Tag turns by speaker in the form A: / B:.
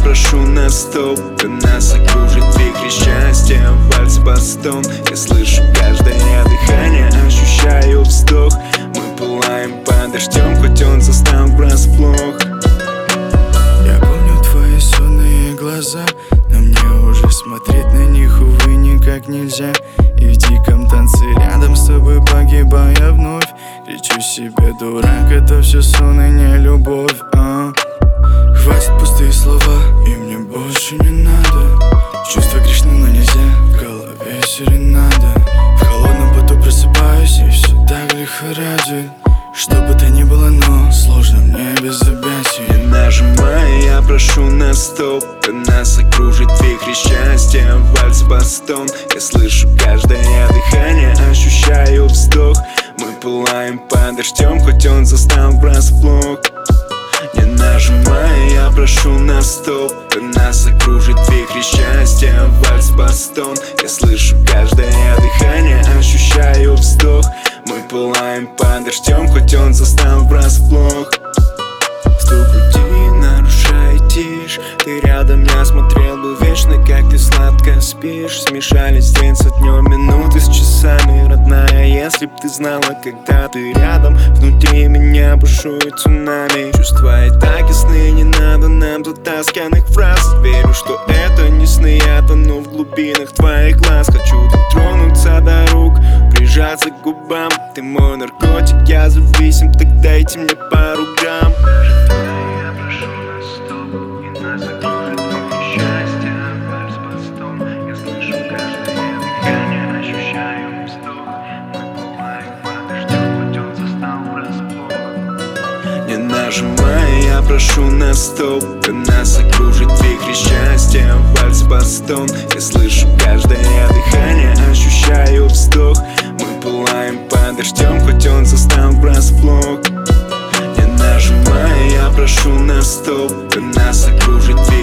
A: прошу на стоп, и нас окружит вихрь счастья. Вальс-бастон, я слышу каждое дыхание, ощущаю вздох. Мы пылаем под дождем, хоть он застал врасплох.
B: Я помню твои сонные глаза, но мне уже смотреть на них, увы, никак нельзя. И в диком танце рядом с тобой погибая вновь, кричу себе: дурак, это все сон и не любовь. Хватит пустые слова, и мне больше не надо. Чувства грешны, но нельзя, в голове серенада. В холодном поту просыпаюсь, и все так лихорадит. Что бы то ни было, но сложно мне без объятий.
A: Не нажимай, я прошу на стоп, и нас окружит вихрь счастья. Вальс-бастон, я слышу каждое дыхание, ощущаю вздох. Мы пылаем под дождем, хоть он застал врасплох. Не нажимай, я прошу на стоп, и нас окружит вихрь счастья. Вальс-бастон, я слышу каждое дыхание, ощущаю вздох. Мы пылаем под дождем, хоть он застал врасплох. Стук груди нарушает тишь. Ты рядом, я смотрел бы вечно, как ты сладко спишь. Смешались день со днем, минуты с часами. Родная, если б ты знала, когда ты рядом, внутри меня бушует цунами. Чувства и так ясны, не надо нам затасканных фраз. Верю, что это не сны, я тону в глубинах твоих глаз. Хочу дотронуться до рук, прижаться к губам. Ты мой наркотик, я зависим, так дайте мне пару грамм.
C: Я прошу на стоп, и нас окружит вихрь счастья. Вальс-бастон, я слышу каждое дыхание, ощущаю вздох. Мы пылаем под дождем, хоть он застал врасплох.
A: Не нажимай, я прошу на стоп, и нас окружит вихрь счастья. Вальс-бастон, я слышу каждое дыхание, ощущаю вздох. Мы пылаем под дождем, хоть он застал врасплох. Не нажимай, я прошу на стоп, и нас окружит вихрь